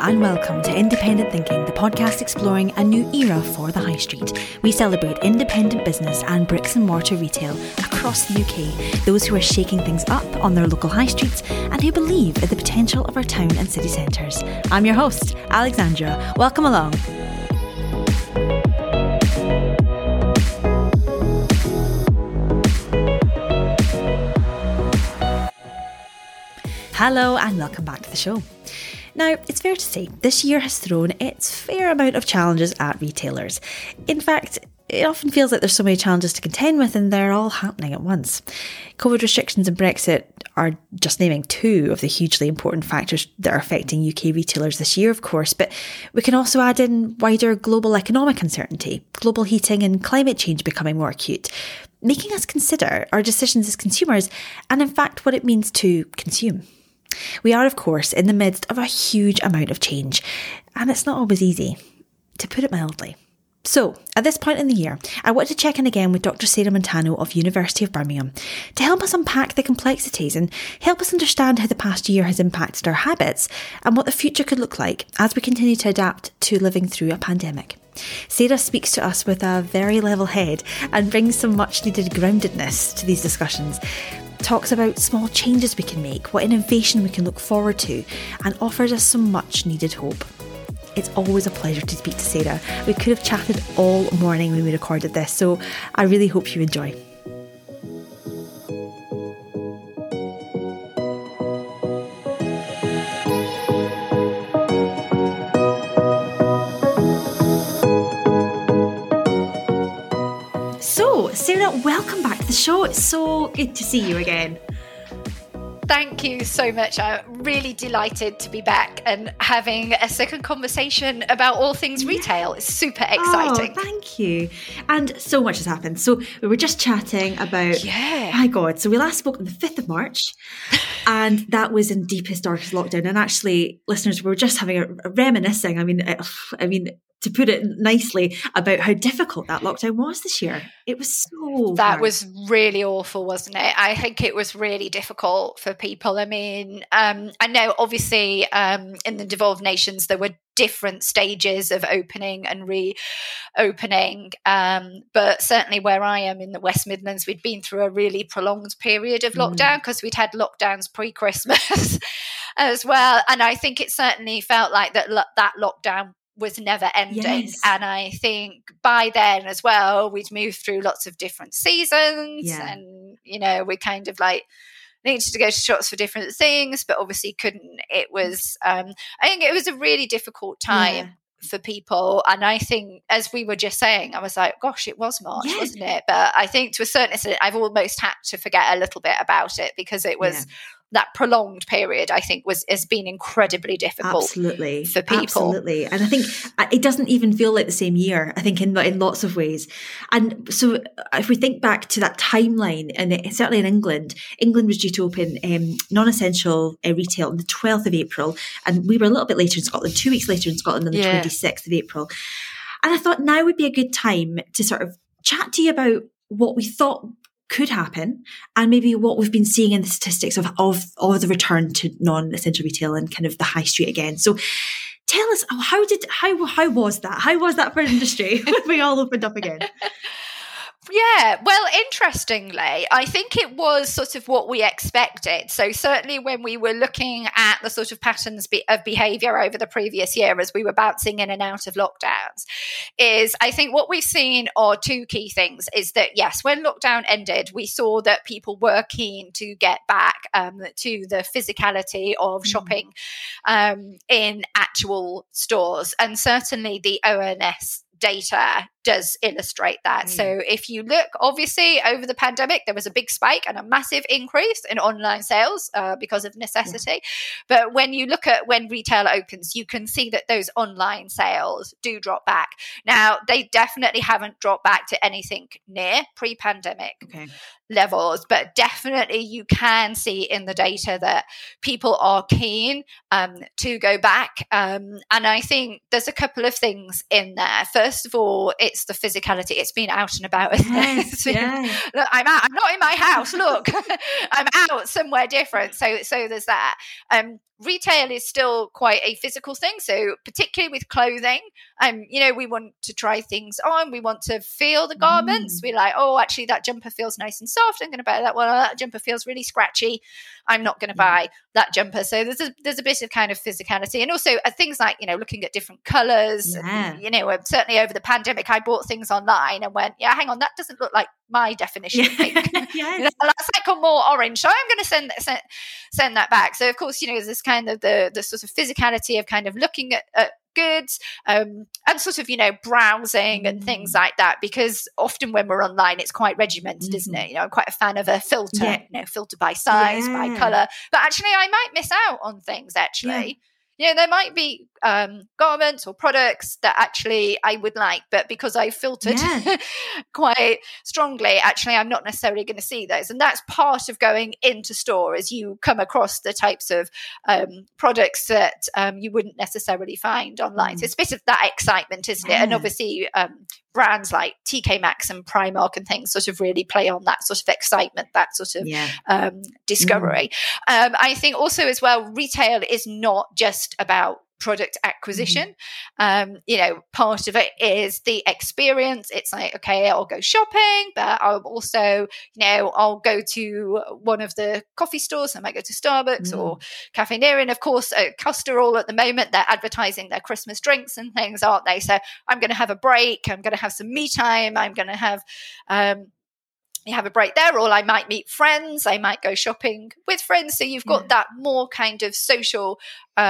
and welcome to Independent Thinking, the podcast exploring a new era for the high street. We celebrate independent business and bricks and mortar retail across the UK, those who are shaking things up on their local high streets and who believe in the potential of our town and city centres. I'm your host, Alexandra. Welcome along. Hello and welcome back to the show. Now, it's fair to say this year has thrown its fair amount of challenges at retailers. In fact, it often feels like there's so many challenges to contend with and they're all happening at once. COVID restrictions and Brexit are just naming two of the hugely important factors that are affecting UK retailers this year, of course, but we can also add in wider global economic uncertainty, global heating and climate change becoming more acute, making us consider our decisions as consumers and in fact what it means to consume. We are, of course, in the midst of a huge amount of change, and it's not always easy, to put it mildly. So, at this point in the year, I want to check in again with Dr. Sarah Montano of University of Birmingham to help us unpack the complexities and help us understand how the past year has impacted our habits and what the future could look like as we continue to adapt to living through a pandemic. Sarah speaks to us with a very level head and brings some much needed groundedness to these discussions. Talks about small changes we can make, what innovation we can look forward to, and offers us some much needed hope. It's always a pleasure to speak to Sarah. We could have chatted all morning when we recorded this, so I really hope you enjoy. Sarah, welcome back to the show. It's so good to see you again. Thank you so much. I'm really delighted to be back and having a second conversation about all things retail. It's super exciting. Oh, thank you. And so much has happened. So we were just chatting about, my God, so we last spoke on the 5th of March and that was in deepest, darkest lockdown. And actually, listeners, we were just having a reminiscing. I mean, to put it nicely, about how difficult that lockdown was this year. It was so That hard. was really awful, wasn't it? I think it was really difficult for people. I mean, I know obviously in the devolved nations, there were different stages of opening and reopening. But certainly where I am in the West Midlands, we'd been through a really prolonged period of lockdown because we'd had lockdowns pre-Christmas as well. And I think it certainly felt like that lockdown was never ending. Yes. And I think by then as well, we'd moved through lots of different seasons and, we kind of like needed to go to shops for different things, but obviously couldn't. It was, I think it was a really difficult time for people. And I think, as we were just saying, I was like, gosh, it was March, wasn't it? But I think to a certain extent, I've almost had to forget a little bit about it because it was that prolonged period, I think, has been incredibly difficult for people. Absolutely. And I think it doesn't even feel like the same year, I think, in lots of ways. And so if we think back to that timeline, and certainly in England was due to open non-essential retail on the 12th of April. And we were a little bit later in Scotland, 2 weeks later in Scotland on the 26th of April. And I thought now would be a good time to sort of chat to you about what we thought could happen and maybe what we've been seeing in the statistics of the return to non-essential retail and kind of the high street again. So tell us, how was that? How was that for industry when we all opened up again? Yeah, well, interestingly, I think it was sort of what we expected. So certainly when we were looking at the sort of patterns of behaviour over the previous year as we were bouncing in and out of lockdowns, is I think what we've seen are two key things. Is that, yes, when lockdown ended, we saw that people were keen to get back to the physicality of shopping in actual stores. And certainly the ONS data does illustrate that. So if you look, obviously over the pandemic, there was a big spike and a massive increase in online sales because of necessity. But when you look at when retail opens, you can see that those online sales do drop back. Now, they definitely haven't dropped back to anything near pre-pandemic levels, but definitely you can see in the data that people are keen to go back. And I think there's a couple of things in there. First of all, it's the physicality. It's been out and about. Look, I'm out. I'm not in my house. Look, I'm out somewhere different. So there's that. retail is still quite a physical thing. So particularly with clothing, we want to try things on. We want to feel the garments. We're like, oh, actually that jumper feels nice and soft. I'm going to buy that one. Oh, that jumper feels really scratchy. I'm not going to buy that jumper. So there's a bit of kind of physicality, and also things like looking at different colors. Certainly over the pandemic, I bought things online and went, yeah, hang on, that doesn't look like my definition of pink. Yes. That's like a more orange. So I'm going to send that back. So of course, there's this kind of the sort of physicality of kind of looking at goods and sort of browsing and things like that, because often when we're online it's quite regimented, isn't it? I'm quite a fan of a filter, filter by size, by color, but actually I might miss out on things actually. There might be garments or products that actually I would like, but because I filtered quite strongly, actually I'm not necessarily going to see those. And that's part of going into store, as you come across the types of products that you wouldn't necessarily find online. So it's a bit of that excitement, isn't it? And obviously brands like TK Maxx and Primark and things sort of really play on that sort of excitement, that sort of discovery. I think also as well, retail is not just about product acquisition. Part of it is the experience. It's like, okay, I'll go shopping, but I'll also, I'll go to one of the coffee stores. I might go to Starbucks or Cafe Nero. And of course, Costa all at the moment, they're advertising their Christmas drinks and things, aren't they? So I'm going to have a break. I'm going to have some me time. I'm going to have a break there, or I might meet friends. I might go shopping with friends. So you've got that more kind of social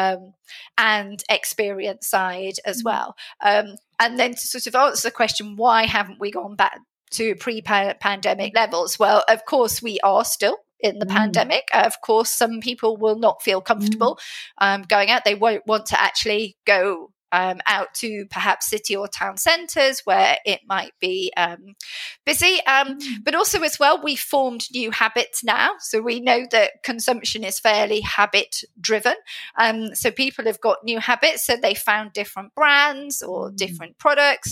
and experience side as well. And then to sort of answer the question, why haven't we gone back to pre-pandemic levels? Well, of course, we are still in the pandemic. Of course, some people will not feel comfortable going out. They won't want to actually go out to perhaps city or town centres where it might be busy. But also as well, we formed new habits now. So we know that consumption is fairly habit driven. So people have got new habits. So they found different brands or different products.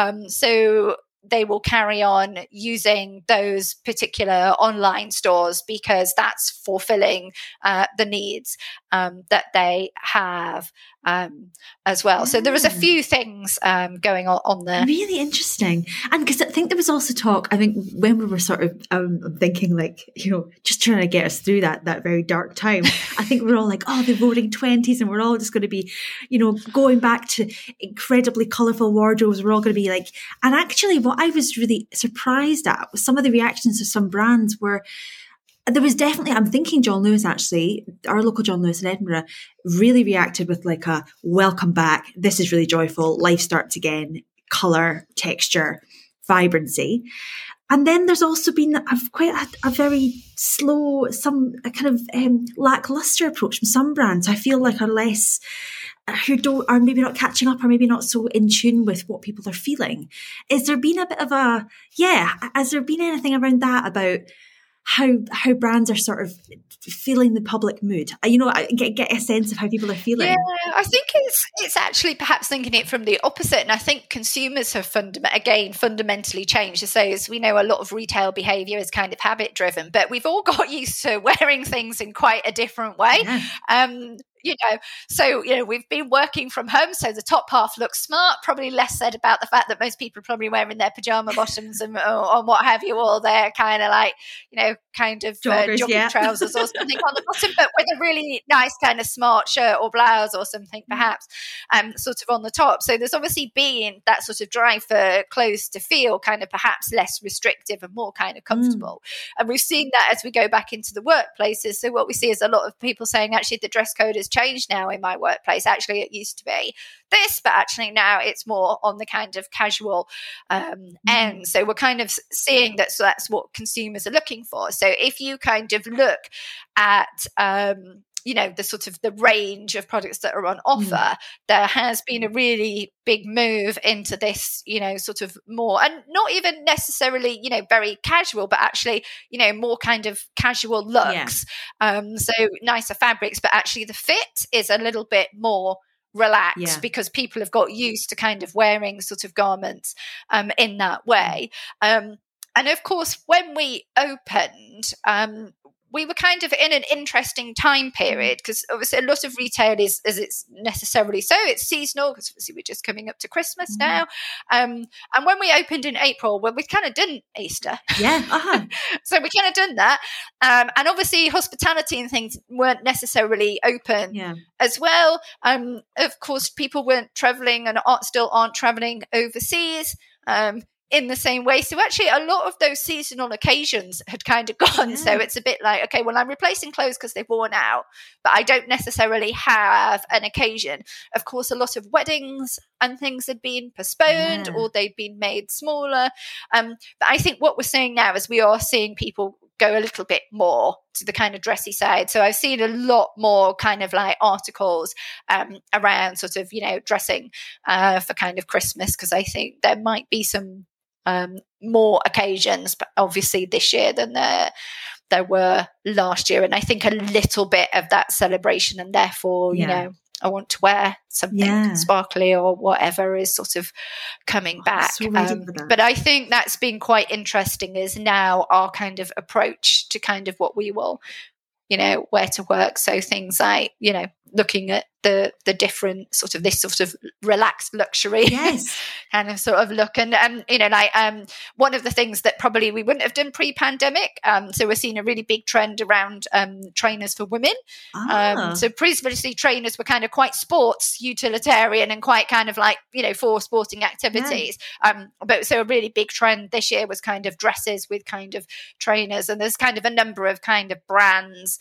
So they will carry on using those particular online stores because that's fulfilling the needs that they have as well. So there was a few things going on there. Really interesting. And because I think there was also talk, I think when we were sort of thinking like, just trying to get us through that very dark time, I think we're all like, oh, the roaring 20s, and we're all just going to be, going back to incredibly colourful wardrobes. We're all going to be like, and actually what I was really surprised at was some of the reactions of some brands were, there was definitely, I'm thinking John Lewis actually, our local John Lewis in Edinburgh, really reacted with like a welcome back. This is really joyful. Life starts again. Colour, texture, vibrancy. And then there's also been a very slow, a kind of lackluster approach from some brands. I feel like are less, are maybe not catching up, or maybe not so in tune with what people are feeling. Has there been a bit of has there been anything around that about how brands are sort of feeling the public mood? I get a sense of how people are feeling. Yeah, I think it's actually perhaps thinking it from the opposite. And I think consumers have fundamentally changed. So as we know, a lot of retail behaviour is kind of habit driven, but we've all got used to wearing things in quite a different way. Yeah. So we've been working from home, so the top half looks smart. Probably less said about the fact that most people are probably wearing their pajama bottoms and or what have you, all their kind of like jogging trousers or something on the bottom, but with a really nice kind of smart shirt or blouse or something perhaps sort of on the top. So there's obviously been that sort of drive for clothes to feel kind of perhaps less restrictive and more kind of comfortable. And we've seen that as we go back into the workplaces. So what we see is a lot of people saying actually the dress code has changed now in my workplace. Actually, it used to be this, but actually now it's more on the kind of casual end. So we're kind of seeing that. So that's what consumers are looking for. So if you kind of look at the sort of the range of products that are on offer, there has been a really big move into this, sort of more, and not even necessarily, very casual, but actually, more kind of casual looks. So nicer fabrics, but actually the fit is a little bit more relaxed because people have got used to kind of wearing sort of garments in that way. And of course, when we opened, we were kind of in an interesting time period because obviously a lot of retail is, as it's necessarily so, it's seasonal because obviously we're just coming up to Christmas now. And when we opened in April, well, we'd kind of done Easter. Yeah. So we kind of done that. And obviously hospitality and things weren't necessarily open as well. Of course, people weren't traveling and still aren't traveling overseas. In the same way. So actually a lot of those seasonal occasions had kind of gone. So it's a bit like, okay, well, I'm replacing clothes because they've worn out, but I don't necessarily have an occasion. Of course, a lot of weddings and things had been postponed or they'd been made smaller. But I think what we're seeing now is we are seeing people go a little bit more to the kind of dressy side. So I've seen a lot more kind of like articles around sort of, dressing for kind of Christmas, because I think there might be some more occasions, but obviously this year than there were last year. And I think a little bit of that celebration and therefore, I want to wear something sparkly or whatever is sort of coming back. So but I think that's been quite interesting is now our kind of approach to kind of what we will, wear to work. So things like, looking at the different sort of this sort of relaxed luxury kind of sort of look. And, one of the things that probably we wouldn't have done pre-pandemic. So we're seeing a really big trend around trainers for women. So previously trainers were kind of quite sports utilitarian and quite kind of like, for sporting activities. But so a really big trend this year was kind of dresses with kind of trainers. And there's kind of a number of kind of brands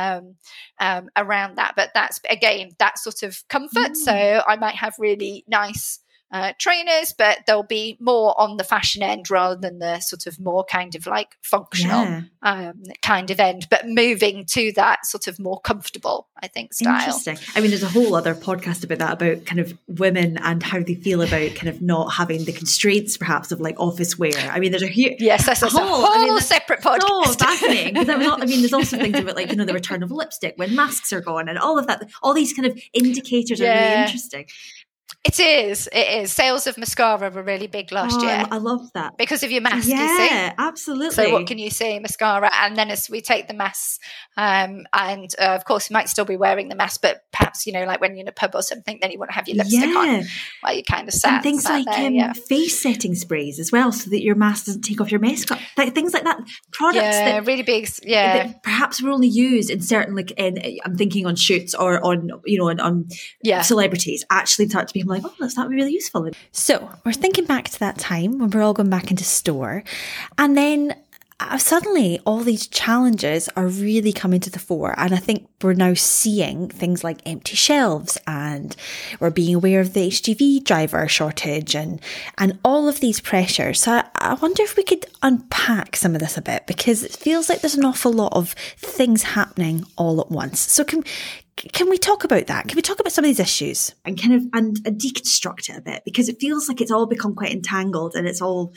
around that. But that's, again, that sort of comfort. So I might have really nice trainers, but they'll be more on the fashion end rather than the sort of more kind of like functional kind of end, but moving to that sort of more comfortable, I think, style. Interesting. I mean, there's a whole other podcast about that, about kind of women and how they feel about kind of not having the constraints perhaps of like office wear. I mean, there's a huge... Yes, that's a whole separate podcast. So fascinating. There's also things about like, the return of lipstick when masks are gone and all of that. All these kind of indicators are really interesting. It is. Sales of mascara were really big last year. I love that. Because of your mask, you see? Yeah, absolutely. So what can you say? Mascara. And then as we take the mask, and of course you might still be wearing the mask, but perhaps, like when you're in a pub or something, then you want to have your lipstick on while you kind of sat. And things like face setting sprays as well, so that your mask doesn't take off your makeup. Things like that. Products that really big. That perhaps were only used in certain, like, I'm thinking on shoots or on, on celebrities actually start to be like, that would be really useful. So we're thinking back to that time when we're all going back into store, and then suddenly all these challenges are really coming to the fore, and I think we're now seeing things like empty shelves, and we're being aware of the HGV driver shortage and all of these pressures. So I wonder if we could unpack some of this a bit, because it feels like there's an awful lot of things happening all at once. So can we talk about that? Can we talk about some of these issues and kind of and deconstruct it a bit? Because it feels like it's all become quite entangled, and it's all,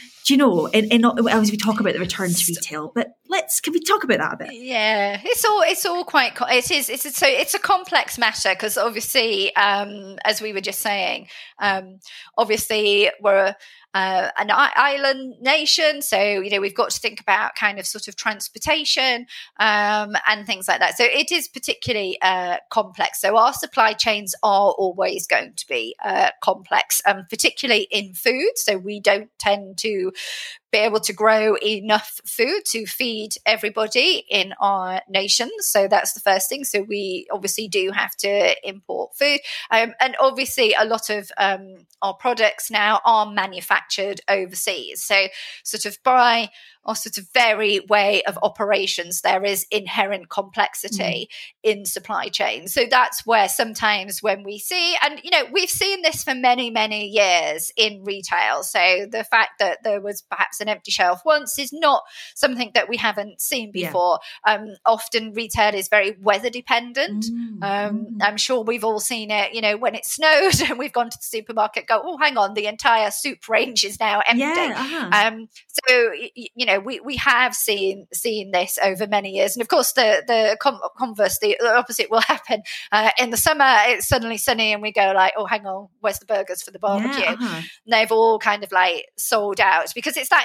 as we talk about the return to retail, but can we talk about that a bit? Yeah, it's all quite, it's a complex matter, because obviously, as we were just saying, obviously we're an island nation, so we've got to think about kind of sort of transportation and things like that. So it is particularly complex. So our supply chains are always going to be complex, particularly in food. So we don't tend to be able to grow enough food to feed everybody in our nation. So that's the first thing. So we obviously do have to import food. And obviously a lot of our products now are manufactured overseas. So sort of by our sort of very way of operations, there is inherent complexity in supply chain. So that's where sometimes when we see, and we've seen this for many, many years in retail. So the fact that there was perhaps an empty shelf once is not something that we haven't seen before. Often retail is very weather dependent. I'm sure we've all seen it, when it snowed and we've gone to the supermarket, go, oh, hang on, the entire soup range is now empty. So, we have seen this over many years. And of course, the converse, the opposite will happen. In the summer, it's suddenly sunny and we go like, oh, hang on, where's the burgers for the barbecue? And they've all kind of like sold out, because it's that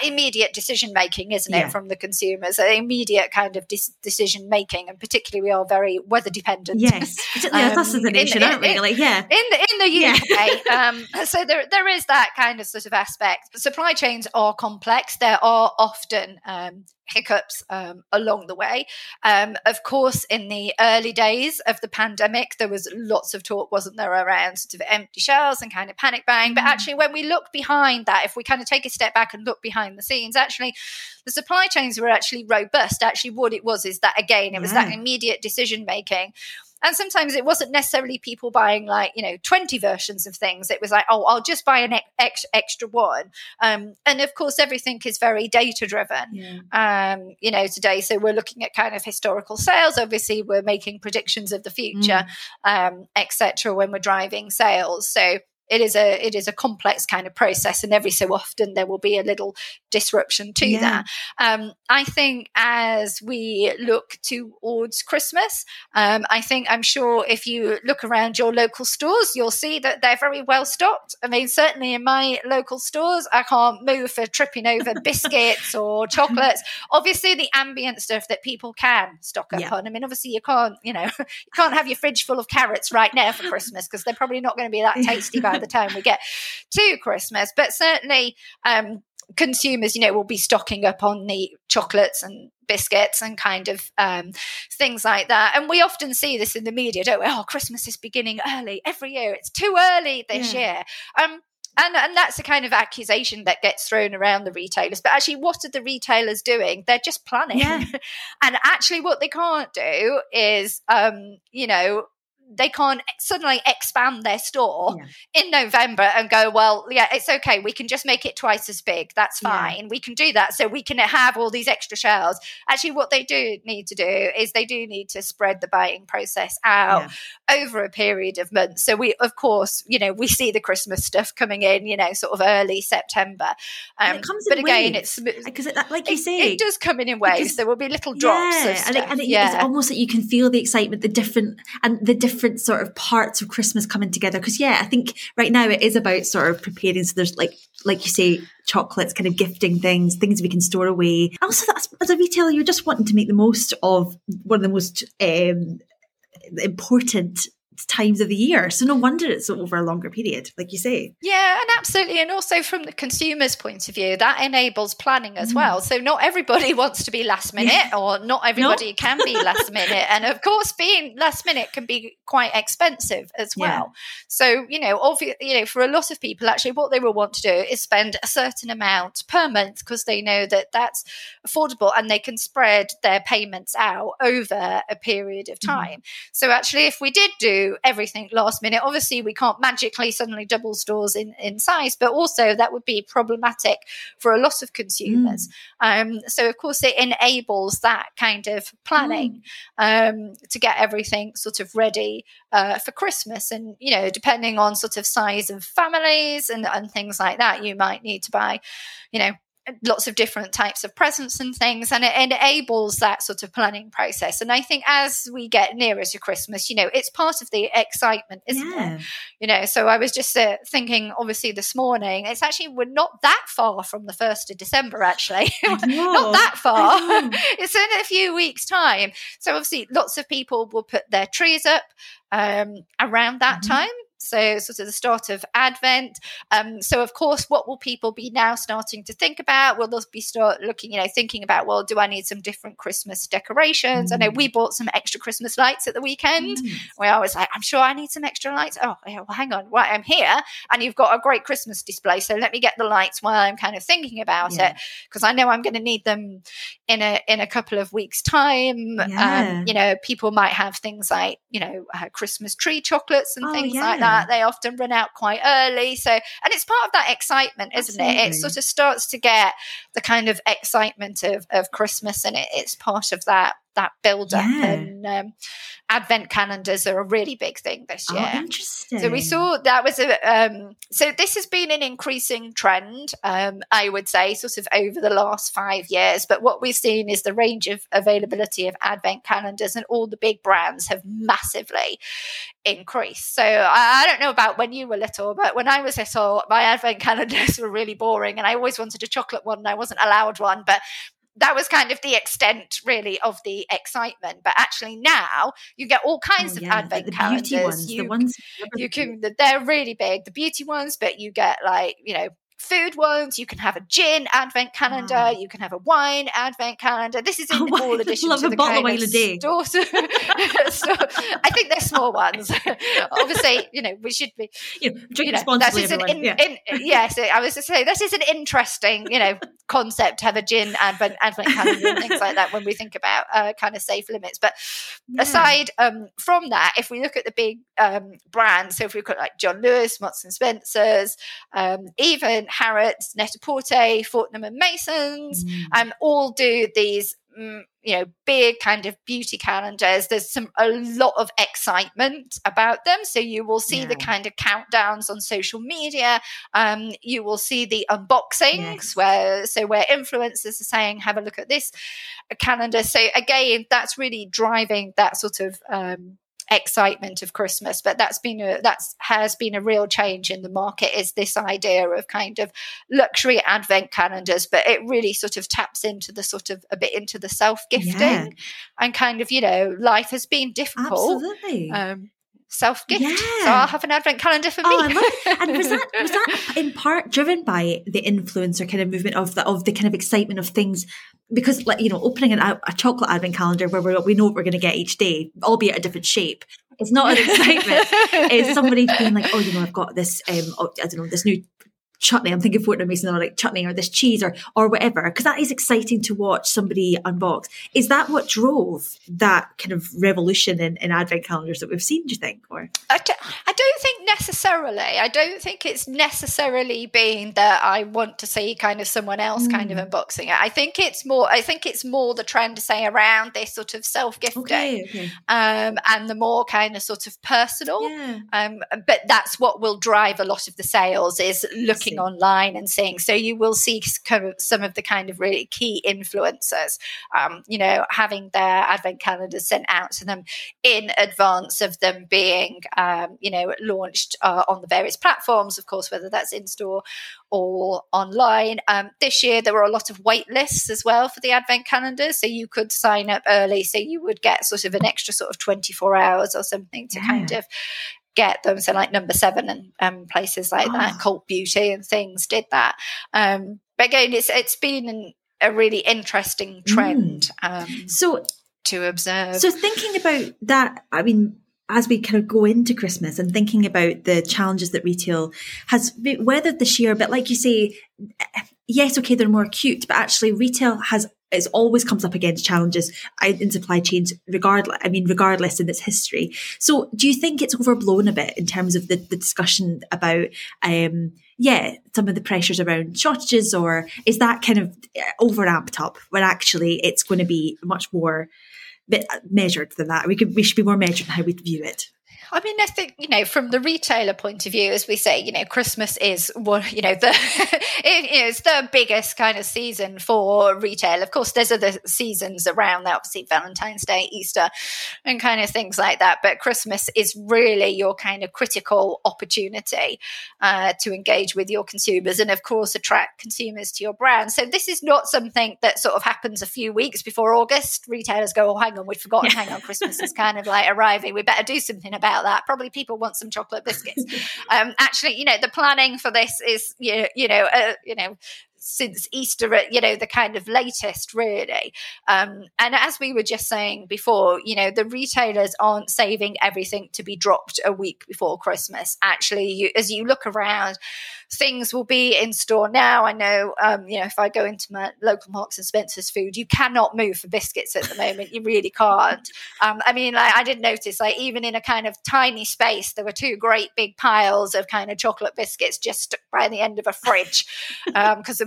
immediate decision making, isn't it, from the consumers? Immediate kind of decision making, and particularly we are very weather dependent. Yes, particularly us as a nation, aren't we? Like, in the UK. So there is that kind of sort of aspect. Supply chains are complex. There are often hiccups along the way. Of course, in the early days of the pandemic, there was lots of talk, wasn't there, around sort of empty shelves and kind of panic buying. But actually, when we look behind that, if we kind of take a step back and look behind the scenes, actually, the supply chains were actually robust. Actually, what it was is that, again, it was that immediate decision making. And sometimes it wasn't necessarily people buying 20 versions of things. It was like, oh, I'll just buy an extra one. And of course, everything is very data driven, today. So we're looking at kind of historical sales. Obviously, we're making predictions of the future, etc. when we're driving sales. So it is a complex kind of process, and every so often there will be a little disruption to that. I think as we look towards Christmas, I'm sure if you look around your local stores, you'll see that they're very well stocked. I mean, certainly in my local stores, I can't move for tripping over biscuits or chocolates. Obviously, the ambient stuff that people can stock up on. I mean, obviously you can't have your fridge full of carrots right now for Christmas, because they're probably not going to be that tasty by the time we get to Christmas. But certainly consumers, will be stocking up on the chocolates and biscuits and kind of things like that. And we often see this in the media, don't we? Oh, Christmas is beginning early every year. It's too early this year. And that's a kind of accusation that gets thrown around the retailers. But actually, what are the retailers doing? They're just planning. And actually what they can't do is, they can't suddenly expand their store in November and go, well, it's okay. We can just make it twice as big. That's fine. We can do that. So we can have all these extra shelves. Actually, what they do need to do is they do need to spread the buying process out over a period of months. So we, of course, we see the Christmas stuff coming in, sort of early September. It comes but in again, waves. Because like you say, it does come in waves. There will be little drops of stuff. It's almost like you can feel the excitement, the different sort of parts of Christmas coming together. Because I think right now it is about sort of preparing. So there's like you say, chocolates, kind of gifting things we can store away. Also, that's, as a retailer, you're just wanting to make the most of one of the most important times of the year. So no wonder it's over a longer period, like you say. Yeah, and absolutely. And also from the consumer's point of view, that enables planning as well. So not everybody wants to be last minute, or not everybody can be last minute. And of course, being last minute can be quite expensive as well. So, for a lot of people, actually what they will want to do is spend a certain amount per month, because they know that that's affordable and they can spread their payments out over a period of time. So actually, if we did do everything last minute, obviously we can't magically suddenly double stores in size, but also that would be problematic for a lot of consumers. So of course it enables that kind of planning to get everything sort of ready for Christmas. And depending on sort of size of families and things like that, you might need to buy lots of different types of presents and things, and it enables that sort of planning process. And I think as we get nearer to Christmas, it's part of the excitement, isn't it? So I was just thinking, obviously this morning, it's actually, we're not that far from the 1st of December, actually. Not that far. It's in a few weeks' time. So obviously lots of people will put their trees up around that time. So sort of the start of Advent. So of course, what will people be now starting to think about? Will they be start looking, thinking about, well, do I need some different Christmas decorations? I know we bought some extra Christmas lights at the weekend. Where I was like, I'm sure I need some extra lights. Oh, well, hang on, right, I'm here, and you've got a great Christmas display. So let me get the lights while I'm kind of thinking about it, because I know I'm going to need them in a couple of weeks' time. People might have things like Christmas tree chocolates and things like that. They often run out quite early. So, and it's part of that excitement, isn't it? It sort of starts to get the kind of excitement of Christmas, and it's part of that build up. And advent calendars are a really big thing this year. Oh, interesting. So we saw that was so this has been an increasing trend, I would say, sort of over the last 5 years. But what we've seen is the range of availability of advent calendars, and all the big brands have massively increased. So I don't know about when you were little, but when I was little, my advent calendars were really boring, and I always wanted a chocolate one and I wasn't allowed one. But that was kind of the extent, really, of the excitement. But actually now you get all kinds of advent the calendars. Beauty ones, the ones they're really big, the beauty ones, but you get like, food ones. You can have a gin advent calendar. You can have a wine advent calendar. This is in all addition to the kind of store. So I think they're small ones. Obviously, we should be drink responsibly. Yes, I was to say this is an interesting, concept to have a gin advent calendar and things like that when we think about kind of safe limits. But aside from that, if we look at the big brands, so if we look at like John Lewis, Marks and Spencer's, even Harrods, Net-a-Porter, Fortnum and Mason's, all do these big kind of beauty calendars. There's a lot of excitement about them. So you will see the kind of countdowns on social media. You will see the unboxings where influencers are saying, have a look at this calendar. So again, that's really driving that sort of excitement of Christmas. But that has been a real change in the market, is this idea of kind of luxury advent calendars, but it really sort of taps into the sort of a bit into the self-gifting and kind of, life has been difficult. Absolutely. Self-gift. So I'll have an advent calendar for me. I love it. And was that in part driven by the influencer kind of movement of the kind of excitement of things? Because, opening a chocolate advent calendar where we know what we're going to get each day, albeit a different shape, it's not an excitement. It's somebody being like, I've got this, this new chutney. I'm thinking Fortnum Mason, or like chutney, or this cheese, or whatever. Because that is exciting to watch somebody unbox. Is that what drove that kind of revolution in advent calendars that we've seen, do you think? Or I don't think necessarily. I don't think it's necessarily been that I want to see kind of someone else kind of unboxing it. I think it's more the trend, say, around this sort of self-gifting, and the more kind of sort of personal. But that's what will drive a lot of the sales, is looking online and seeing. So you will see kind of some of the kind of really key influencers, having their advent calendars sent out to them in advance of them being, launched on the various platforms, of course, whether that's in store or online. This year, there were a lot of wait lists as well for the advent calendars. So you could sign up early. So you would get sort of an extra sort of 24 hours or something to kind of get them. So like Number 7 and places like that, Cult Beauty and things did that. But again, it's been a really interesting trend to observe. So thinking about that, I mean, as we kind of go into Christmas and thinking about the challenges that retail has weathered this year, but like you say, yes, okay, they're more acute, but actually retail it always comes up against challenges in supply chains, regardless in its history. So do you think it's overblown a bit in terms of the discussion about, some of the pressures around shortages, or is that kind of overamped up when actually it's going to be much more measured than that? We should be more measured in how we view it. I mean, I think, from the retailer point of view, as we say, Christmas is one, it's the biggest kind of season for retail. Of course, there's other seasons around that, obviously Valentine's Day, Easter, and kind of things like that. But Christmas is really your kind of critical opportunity to engage with your consumers and, of course, attract consumers to your brand. So this is not something that sort of happens a few weeks before August. Retailers go, hang on, we've forgotten. Hang on, Christmas is kind of like arriving. We better do something about that. Probably people want some chocolate biscuits. Actually, the planning for this is, since Easter at, the kind of latest, really. And as we were just saying before, the retailers aren't saving everything to be dropped a week before Christmas. Actually, as you look around, things will be in store now. I know, if I go into my local Marks and Spencer's food, you cannot move for biscuits at the moment. You really can't. I did notice, even in a kind of tiny space, there were 2 great big piles of kind of chocolate biscuits just stuck by the end of a fridge because there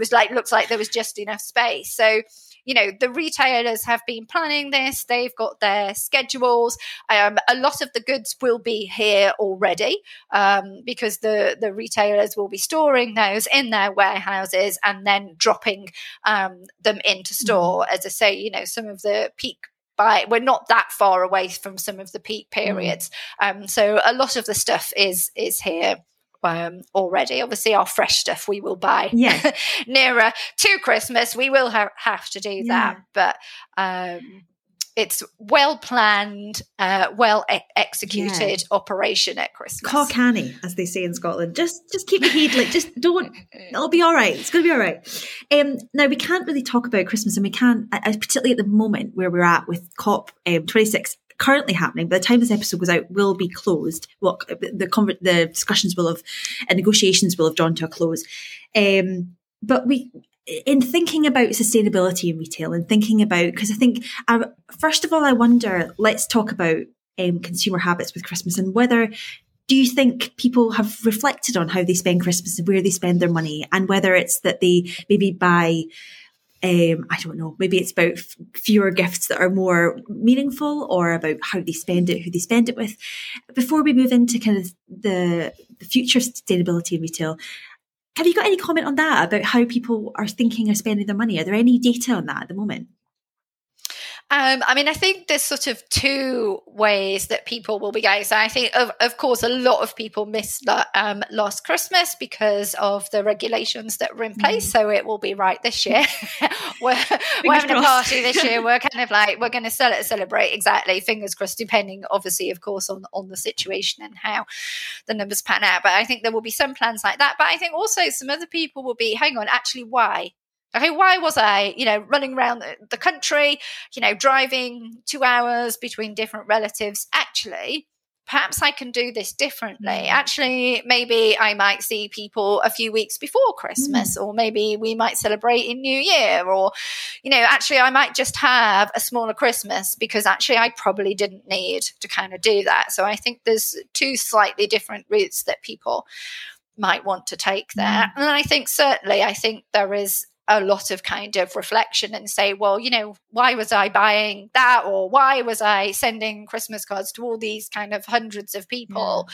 looks like there was just enough space. So, the retailers have been planning this. They've got their schedules. A lot of the goods will be here already because the retailers will be storing those in their warehouses and then dropping them into store. As I say, some of the peak we're not that far away from some of the peak periods. So a lot of the stuff is here already. Obviously our fresh stuff we will buy nearer to Christmas. We will have to do that, but it's well planned, well executed operation at Christmas. Caw canny, as they say in Scotland. Just keep the heat, just don't. It'll be all right. It's going to be all right. Now we can't really talk about Christmas, and we can't, particularly at the moment where we're at with COP26 currently happening. By the time this episode goes out, will be closed. Well, the discussions will have, and negotiations will have drawn to a close. But in thinking about sustainability in retail and thinking about, because I think, first of all, I wonder, let's talk about consumer habits with Christmas and do you think people have reflected on how they spend Christmas and where they spend their money, and whether it's that they maybe buy, I don't know, maybe it's about fewer gifts that are more meaningful, or about how they spend it, who they spend it with. Before we move into kind of the future of sustainability in retail, have you got any comment on that, about how people are thinking of spending their money? Are there any data on that at the moment? I think there's sort of two ways that people will be going. So I think, of course, a lot of people missed last Christmas because of the regulations that were in place. So it will be right this year. we're having a party this year. We're kind of like, we're going to celebrate. Exactly. Fingers crossed, depending, obviously, of course, on the situation and how the numbers pan out. But I think there will be some plans like that. But I think also some other people will be, hang on, actually, why? Okay, why was I, running around the country, driving 2 hours between different relatives? Actually, perhaps I can do this differently. Actually, maybe I might see people a few weeks before Christmas, or maybe we might celebrate in New Year, or, actually I might just have a smaller Christmas because actually I probably didn't need to kind of do that. So I think there's two slightly different routes that people might want to take there. And I think there is a lot of kind of reflection and say, well, why was I buying that? Or why was I sending Christmas cards to all these kind of hundreds of people?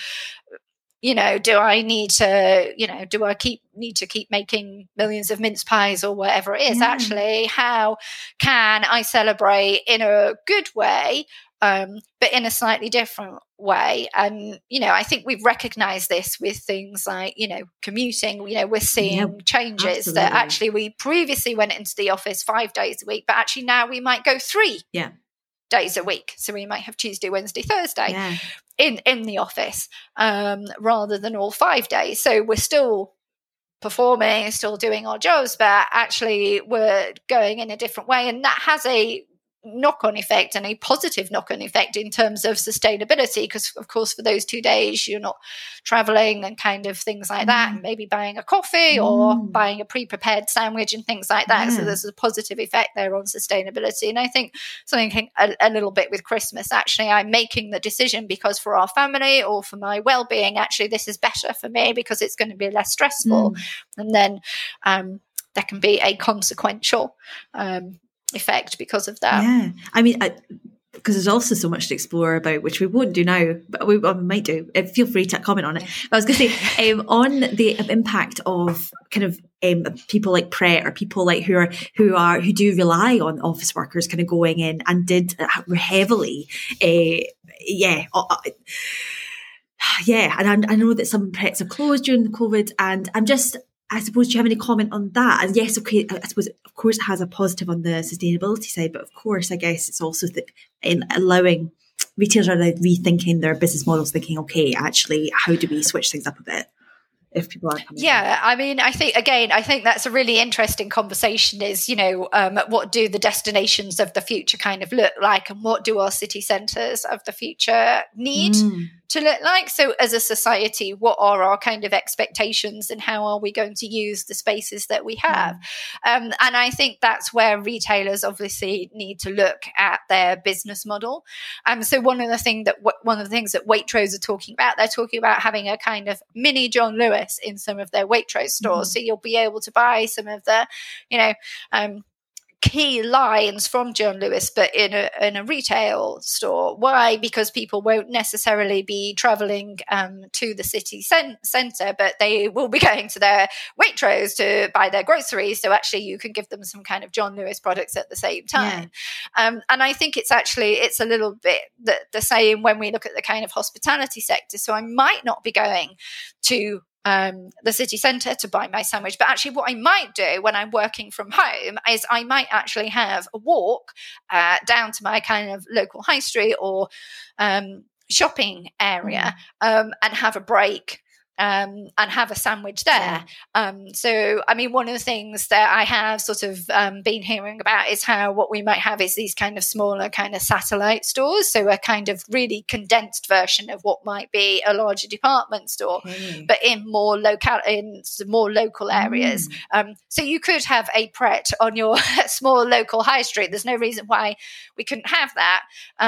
Do I need to, do I need to keep making millions of mince pies or whatever it is? Actually, how can I celebrate in a good way, but in a slightly different way? And, I think we've recognized this with things like, commuting. We're seeing changes that actually we previously went into the office 5 days a week, but actually now we might go 3 days a week. So we might have Tuesday, Wednesday, Thursday in the office rather than all 5 days. So we're still performing, still doing our jobs, but actually we're going in a different way. And that has a knock-on effect, and a positive knock-on effect in terms of sustainability, because of course for those 2 days you're not traveling and kind of things like that, and maybe buying a coffee or buying a pre-prepared sandwich and things like that. So there's a positive effect there on sustainability. And I think something a little bit with Christmas, actually I'm making the decision because for our family or for my well-being, actually this is better for me because it's going to be less stressful. And then there can be a consequential effect because of that. Because there's also so much to explore about, which we won't do now, but we might do. Feel free to comment on it. But I was going to say, on the impact of kind of people like Pret, or people like who do rely on office workers kind of going in and did heavily. And I know that some Prets have closed during the COVID, and I suppose, do you have any comment on that? And yes, okay, I suppose, of course, it has a positive on the sustainability side, but of course, I guess it's also in allowing retailers are like rethinking their business models, thinking, okay, actually, how do we switch things up a bit? If people are coming in. I think that's a really interesting conversation is, what do the destinations of the future kind of look like, and what do our city centres of the future need to look like? So as a society, what are our kind of expectations and how are we going to use the spaces that we have? And I think that's where retailers obviously need to look at their business model. So one of the things that Waitrose are talking about, they're talking about having a kind of mini John Lewis in some of their Waitrose stores. So you'll be able to buy some of the, key lines from John Lewis, but in a retail store. Why? Because people won't necessarily be travelling to the city centre, but they will be going to their Waitrose to buy their groceries. So actually, you can give them some kind of John Lewis products at the same time. And I think it's a little bit the same when we look at the kind of hospitality sector. So I might not be going to the city centre to buy my sandwich, but actually what I might do when I'm working from home is I might actually have a walk down to my kind of local high street or shopping area and have a break and have a sandwich there. So, I mean, one of the things that I have sort of been hearing about is how what we might have is these kind of smaller kind of satellite stores. So a kind of really condensed version of what might be a larger department store, but in more local areas. So you could have a Pret on your small local high street. There's no reason why we couldn't have that.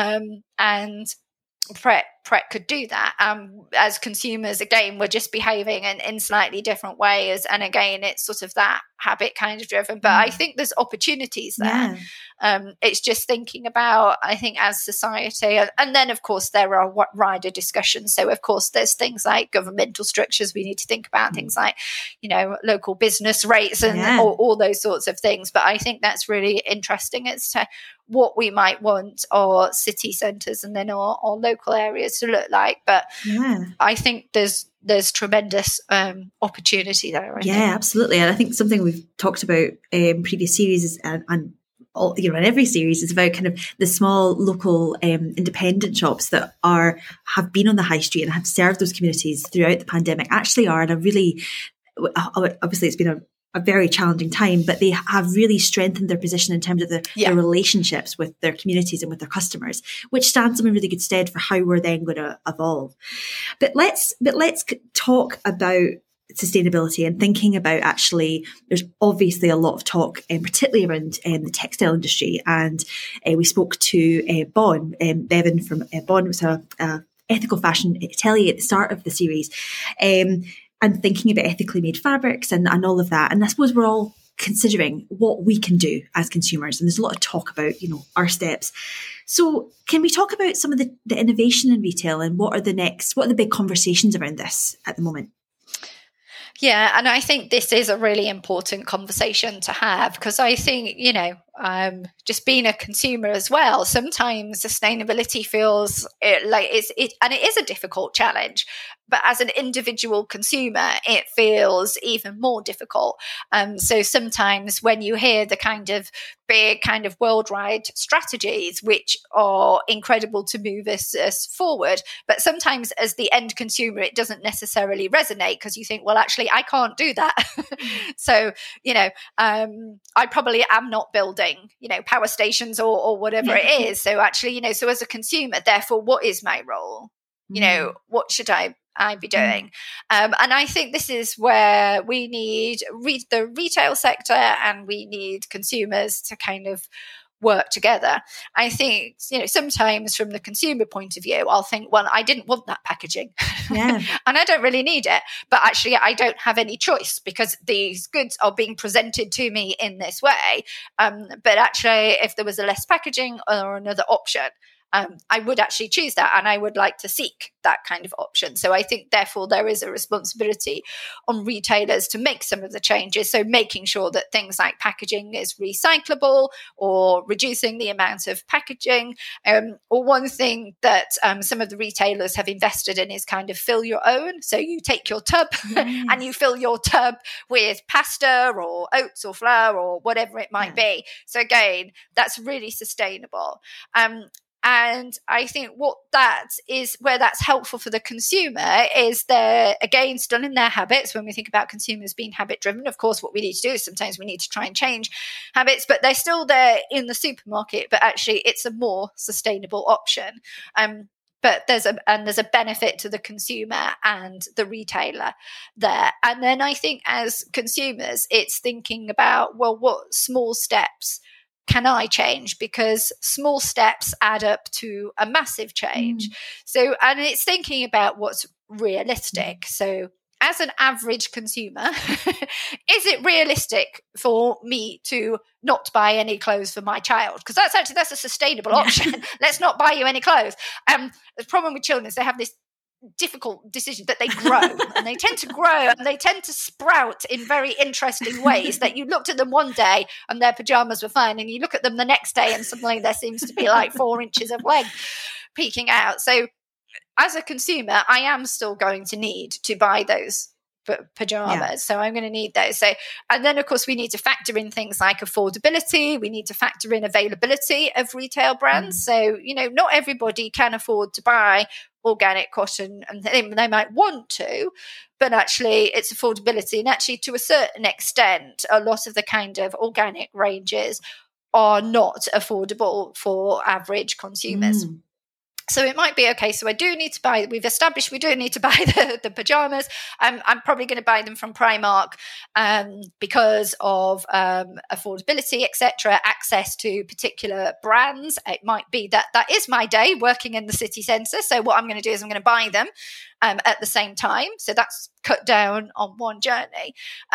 And Pret could do that. As consumers, again, we're just behaving in slightly different ways. And again, it's sort of that habit kind of driven. But I think there's opportunities there. It's just thinking about, I think, as society. And then, of course, there are wider discussions. So, of course, there's things like governmental structures we need to think about, things like, local business rates and all those sorts of things. But I think that's really interesting as to what we might want our city centres and then our local areas to look like. But I think there's tremendous opportunity there. I think. Absolutely. And I think something we've talked about in previous series is, and all, in every series is about kind of the small local independent shops that have been on the high street and have served those communities throughout the pandemic, actually are in a really, obviously it's been a very challenging time, but they have really strengthened their position in terms of their relationships with their communities and with their customers, which stands them in really good stead for how we're then going to evolve. But let's talk about sustainability and thinking about, actually, there's obviously a lot of talk, particularly around the textile industry. And we spoke to Bevan from Bond. It was a ethical fashion atelier at the start of the series. And thinking about ethically made fabrics and all of that. And I suppose we're all considering what we can do as consumers. And there's a lot of talk about, our steps. So can we talk about some of the innovation in retail and what are the big conversations around this at the moment? Yeah, and I think this is a really important conversation to have, because I think, just being a consumer as well, sometimes sustainability feels like and it is a difficult challenge. But as an individual consumer, it feels even more difficult. So sometimes when you hear the kind of big kind of worldwide strategies, which are incredible to move us forward, but sometimes as the end consumer, it doesn't necessarily resonate because you think, well, actually, I can't do that. So, I probably am not building, power stations or whatever it is. So actually, so as a consumer, therefore, what is my role? What should I be doing? And I think this is where we need the retail sector and we need consumers to kind of work together. I think, sometimes from the consumer point of view, I'll think, well, I didn't want that packaging and I don't really need it. But actually, I don't have any choice because these goods are being presented to me in this way. But actually, if there was a less packaging or another option, I would actually choose that, and I would like to seek that kind of option. So I think, therefore, there is a responsibility on retailers to make some of the changes. So making sure that things like packaging is recyclable or reducing the amount of packaging. Or one thing that some of the retailers have invested in is kind of fill your own. So you take your tub and you fill your tub with pasta or oats or flour or whatever it might be. So again, that's really sustainable. And I think what that is, where that's helpful for the consumer, is they're, again, still in their habits. When we think about consumers being habit driven, of course, what we need to do is sometimes we need to try and change habits, but they're still there in the supermarket, but actually it's a more sustainable option. but there's a benefit to the consumer and the retailer there. And then I think as consumers, it's thinking about, well, what small steps can I change? Because small steps add up to a massive change. So, and it's thinking about what's realistic. So as an average consumer, is it realistic for me to not buy any clothes for my child? Because that's a sustainable option. Let's not buy you any clothes. The problem with children is they have this difficult decision that they grow and they tend to grow and they tend to sprout in very interesting ways that you looked at them one day and their pajamas were fine, and you look at them the next day and suddenly there seems to be like 4 inches of leg peeking out. So as a consumer, I am still going to need to buy those pajamas. So I'm going to need those. So, and then of course we need to factor in things like affordability. We need to factor in availability of retail brands. So, not everybody can afford to buy organic cotton, and they might want to, but actually it's affordability. And actually, to a certain extent, a lot of the kind of organic ranges are not affordable for average consumers. So it might be, okay, so I do need to buy, we've established we do need to buy the pajamas. I'm probably going to buy them from Primark because of affordability, etc., access to particular brands. It might be that is my day working in the city centre. So what I'm going to do is I'm going to buy them at the same time. So that's cut down on one journey.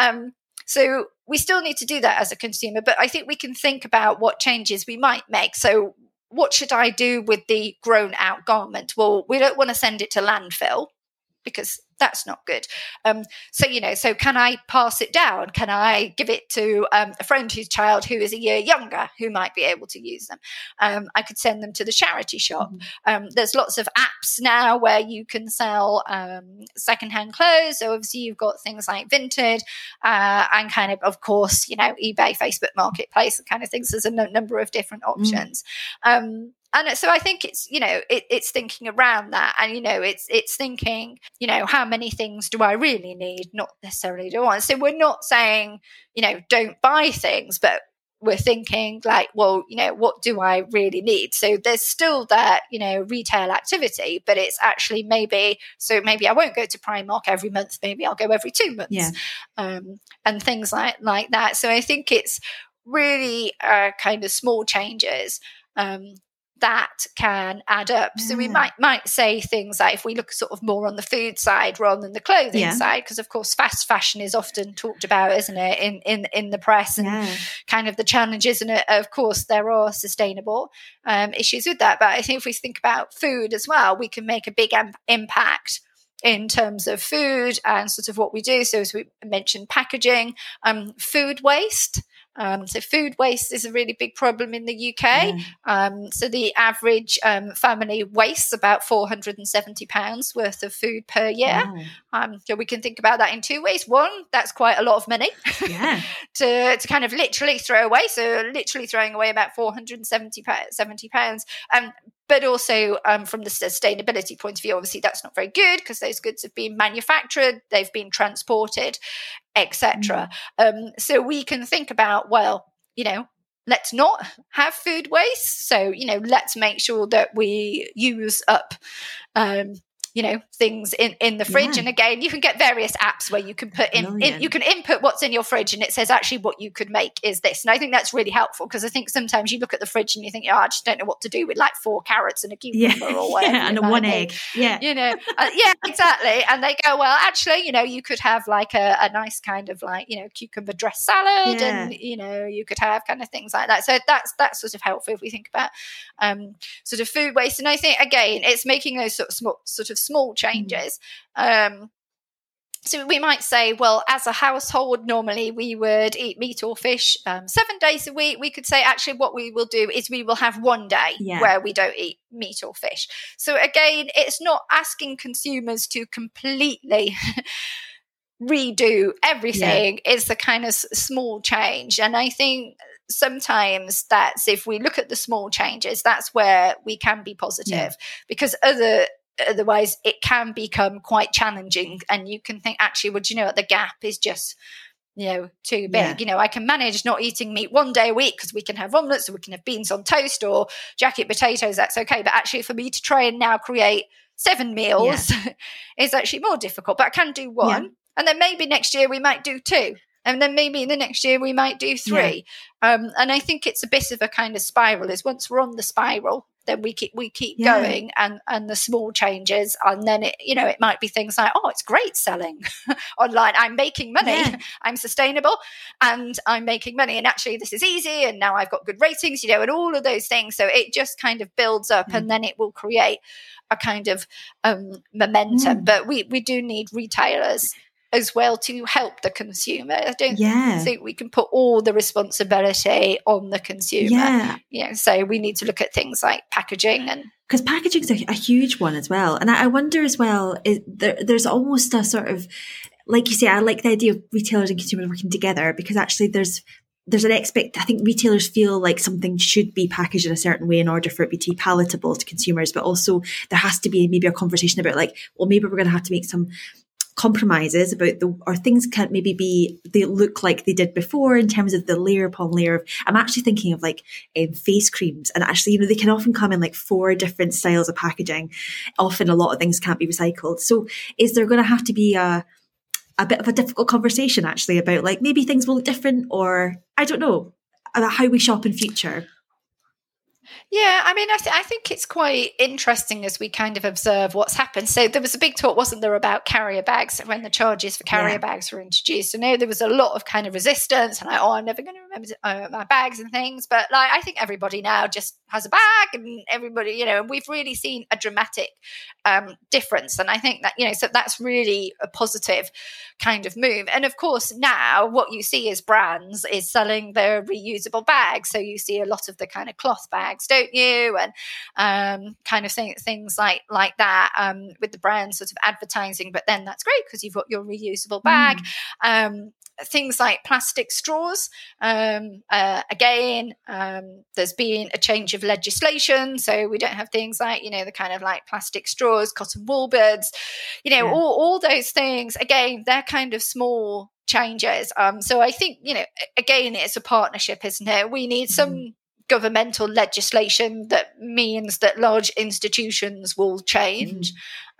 So we still need to do that as a consumer, but I think we can think about what changes we might make. So what should I do with the grown out garment? Well, we don't want to send it to landfill because that's not good. So can I pass it down? Can I give it to a friend whose child who is a year younger who might be able to use them? I could send them to the charity shop. There's lots of apps now where you can sell secondhand clothes. So obviously you've got things like Vinted and kind of course, eBay, Facebook Marketplace, kind of things. There's a number of different options. And so I think it's, it's thinking around that. And, it's thinking, how many things do I really need? Not necessarily do I want. So we're not saying, don't buy things, but we're thinking like, well, what do I really need? So there's still that, retail activity, but it's actually maybe I won't go to Primark every month. Maybe I'll go every 2 months and things like that. So I think it's really kind of small changes that can add up. So we might say things like, if we look sort of more on the food side rather than the clothing side, because of course fast fashion is often talked about, isn't it, in the press and kind of the challenges, and of course there are sustainable issues with that. But I think if we think about food as well, we can make a big impact in terms of food and sort of what we do. So as we mentioned, packaging, food waste. So food waste is a really big problem in the UK. So the average family wastes about £470 worth of food per year. So we can think about that in two ways. One, that's quite a lot of money to kind of literally throw away. So literally throwing away about £470. But also from the sustainability point of view, obviously that's not very good because those goods have been manufactured, they've been transported, etc. So we can think about, well, let's not have food waste. So, let's make sure that we use up things in the fridge. And again, you can get various apps where you can put in you can input what's in your fridge and it says actually what you could make is this. And I think that's really helpful because I think sometimes you look at the fridge and you think, I just don't know what to do with like 4 carrots and a cucumber or whatever. And one egg. Exactly. And they go, well, actually, you could have like a nice kind of like, cucumber dressed salad and, you could have kind of things like that. So that's sort of helpful if we think about sort of food waste. And I think, again, it's making those sort of small changes. So we might say, well, as a household, normally we would eat meat or fish 7 days a week. We could say, actually, what we will do is we will have one day where we don't eat meat or fish. So again, it's not asking consumers to completely redo everything. It's the kind of small change. And I think sometimes that's, if we look at the small changes, that's where we can be positive because otherwise it can become quite challenging and you can think, actually, well, do you know what, the gap is just too big. I can manage not eating meat one day a week because we can have omelets or we can have beans on toast or jacket potatoes. That's okay. But actually for me to try and now create 7 meals is actually more difficult, but I can do one. And then maybe next year we might do 2. And then maybe in the next year we might do 3. And I think it's a bit of a kind of spiral, is once we're on the spiral, then we keep going, and the small changes, and then it might be things like, oh, it's great selling online. I'm making money. I'm sustainable, and I'm making money. And actually, this is easy. And now I've got good ratings, and all of those things. So it just kind of builds up, and then it will create a kind of momentum. But we do need retailers as well to help the consumer. I don't think we can put all the responsibility on the consumer. So we need to look at things like packaging, and because packaging is a huge one as well. And I wonder as well, there's almost a sort of, like you say, I like the idea of retailers and consumers working together, because actually there's an I think retailers feel like something should be packaged in a certain way in order for it to be palatable to consumers, but also there has to be maybe a conversation about like, well, maybe we're going to have to make some compromises about or things can't maybe be, they look like they did before in terms of the layer upon layer of, I'm actually thinking of like face creams, and actually, they can often come in like 4 different styles of packaging. Often a lot of things can't be recycled. So is there going to have to be a bit of a difficult conversation actually about like maybe things will look different, or I don't know, about how we shop in future? Yeah, I mean, I think it's quite interesting as we kind of observe what's happened. So there was a big talk, wasn't there, about carrier bags when the charges for carrier bags were introduced. I know there was a lot of kind of resistance, and I'm never going to remember my bags and things. But like, I think everybody now just has a bag, and everybody, and we've really seen a dramatic difference. And I think that, so that's really a positive kind of move. And of course, now what you see is brands is selling their reusable bags. So you see a lot of the kind of cloth bags, don't you? And kind of things like that with the brand sort of advertising. But then that's great because you've got your reusable bag. Things like plastic straws. Again, there's been a change of legislation, so we don't have things like, the kind of like plastic straws, cotton wool beds, all those things. Again, they're kind of small changes. So I think, again, it's a partnership, isn't it? We need some governmental legislation that means that large institutions will change,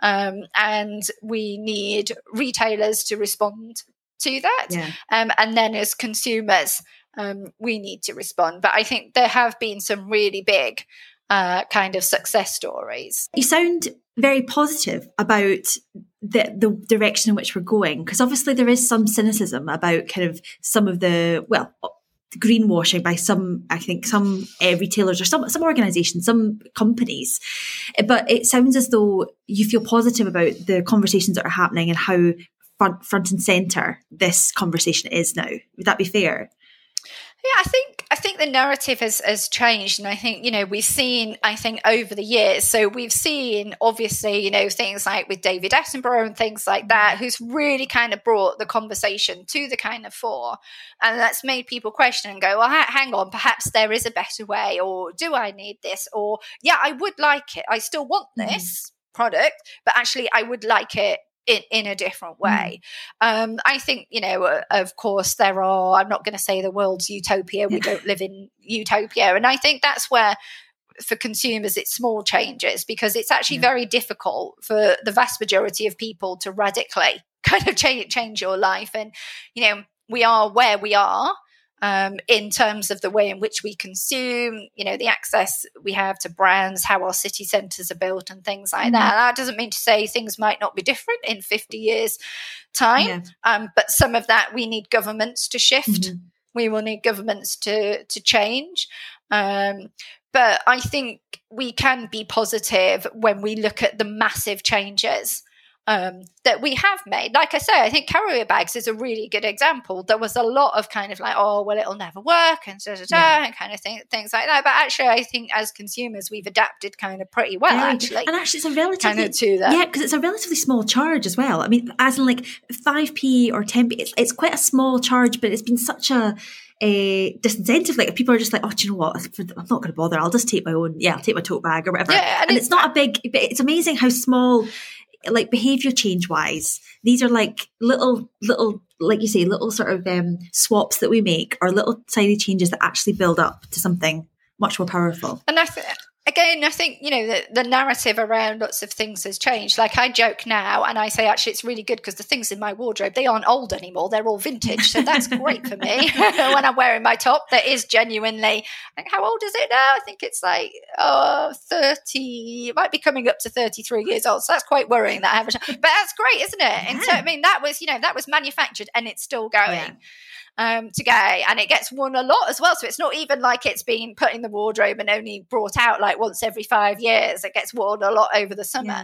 and we need retailers to respond to that, and then as consumers we need to respond. But I think there have been some really big kind of success stories. You sound very positive about the direction in which we're going, because obviously there is some cynicism about kind of some of the greenwashing by some retailers or some organizations, some companies. But it sounds as though you feel positive about the conversations that are happening and how front and center this conversation is now. Would that be fair? Yeah, I think the narrative has changed, and I think we've seen, I think, over the years. So we've seen obviously things like with David Attenborough and things like that, who's really kind of brought the conversation to the kind of fore, and that's made people question and go, well, hang on, perhaps there is a better way, or do I need this, or I would like it, I still want this product, but actually I would like it in a different way. I think, of course, there are, I'm not going to say the world's utopia. We don't live in utopia. And I think that's where, for consumers, it's small changes, because it's actually very difficult for the vast majority of people to radically kind of change your life. And, we are where we are. In terms of the way in which we consume, the access we have to brands, how our city centres are built and things like that. That doesn't mean to say things might not be different in 50 years' time, but some of that we need governments to shift. We will need governments to change. But I think we can be positive when we look at the massive changes that we have made. Like I say, I think carrier bags is a really good example. There was a lot of kind of like, oh, well, it'll never work, and and kind of things like that. But actually, I think as consumers, we've adapted kind of pretty well, actually. And actually, it's a relatively kind of to that. Yeah, because it's a relatively small charge as well. I mean, as in like 5p or 10p, it's quite a small charge, but it's been such a disincentive. Like, if people are just like, oh, do you know what, I'm not going to bother, I'll just take my own, I'll take my tote bag or whatever. And it's not a big, but it's amazing how small, like behavior change wise, these are like little like you say, little sort of swaps that we make, or little tiny changes that actually build up to something much more powerful. And I think, the narrative around lots of things has changed. Like, I joke now and I say, actually, it's really good because the things in my wardrobe, they aren't old anymore. They're all vintage. So that's great for me. When I'm wearing my top, that is genuinely, like, how old is it now? I think it's like 30, it might be coming up to 33 years old. So that's quite worrying that I haven't. But that's great, isn't it? Yeah. And so, I mean, that was manufactured and it's still going. Yeah. Today, and it gets worn a lot as well, so it's not even like it's being put in the wardrobe and only brought out like once every 5 years. It gets worn a lot over the summer.